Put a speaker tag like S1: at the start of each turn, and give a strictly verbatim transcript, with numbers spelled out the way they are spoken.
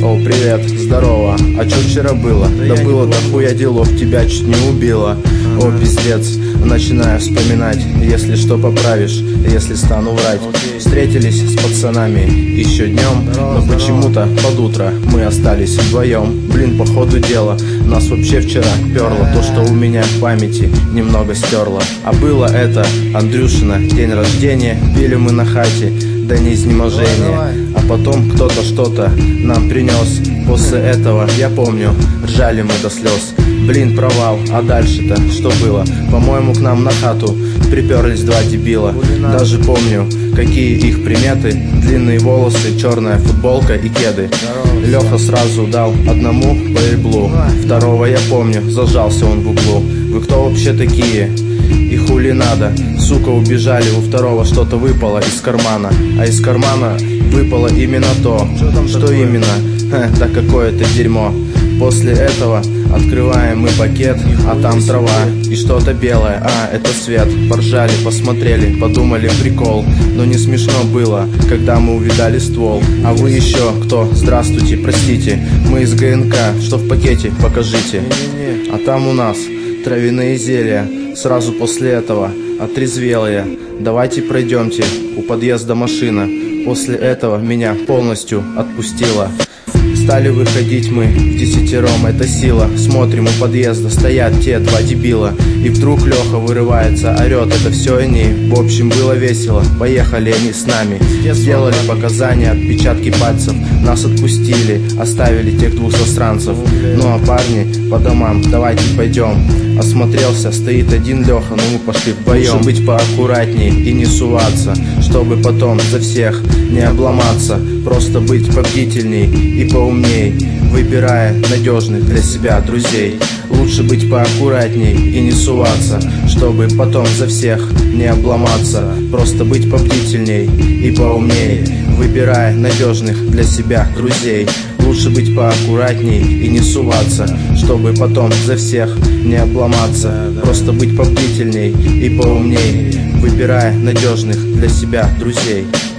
S1: О, привет, здорово, а чё вчера было? Да, да было дохуя делов, тебя чуть не убило. О, пиздец, начинаю вспоминать. Если что поправишь, если стану врать. Встретились с пацанами еще днем, но почему-то под утро мы остались вдвоем. Блин, по ходу дела нас вообще вчера перло. То, что у меня в памяти немного стерло. А было это Андрюшина день рождения. Пили мы на хате до неизнеможения. А потом кто-то что-то нам принес. После этого, я помню, ржали мы до слез. Блин, провал, а дальше-то что было? По-моему, к нам на хату приперлись два дебила. Даже помню, какие их приметы: длинные волосы, черная футболка и кеды. Леха сразу дал одному по еблу, второго я помню, зажался он в углу. Вы кто вообще такие? И хули надо? Сука, убежали, у второго что-то выпало из кармана. А из кармана выпало именно то. Что именно? Ха, да какое-то дерьмо. После этого открываем мы пакет, а там трава и что-то белое. А, это свет. Поржали, посмотрели, подумали прикол. Но не смешно было, когда мы увидали ствол. А вы еще кто? Здравствуйте, простите, мы из ГНК, что в пакете, покажите. А там у нас травяные зелья. Сразу после этого отрезвел я. Давайте пройдемте, у подъезда машина. После этого меня полностью отпустила. Стали выходить мы в десятером, это сила. Смотрим, у подъезда стоят те два дебила. И вдруг Леха вырывается, орет, это все они. В общем, было весело, поехали они с нами. Сделали показания, отпечатки пальцев. Нас отпустили, оставили тех двух засранцев. Ну а парни по домам, давайте пойдем. Осмотрелся, стоит один Леха, но мы пошли вдвоем. Лучше быть поаккуратней и не суваться, чтобы потом за всех не обломаться. Просто быть побдительней и поумней, выбирая надежных для себя друзей. Лучше быть поаккуратней и не суваться, чтобы потом за всех не обломаться. Просто быть побдительней и поумней, выбирая надежных для себя друзей. Лучше быть поаккуратней и не суваться, чтобы потом за всех не обломаться. Просто быть побдительней и поумней, выбирая надежных для себя друзей.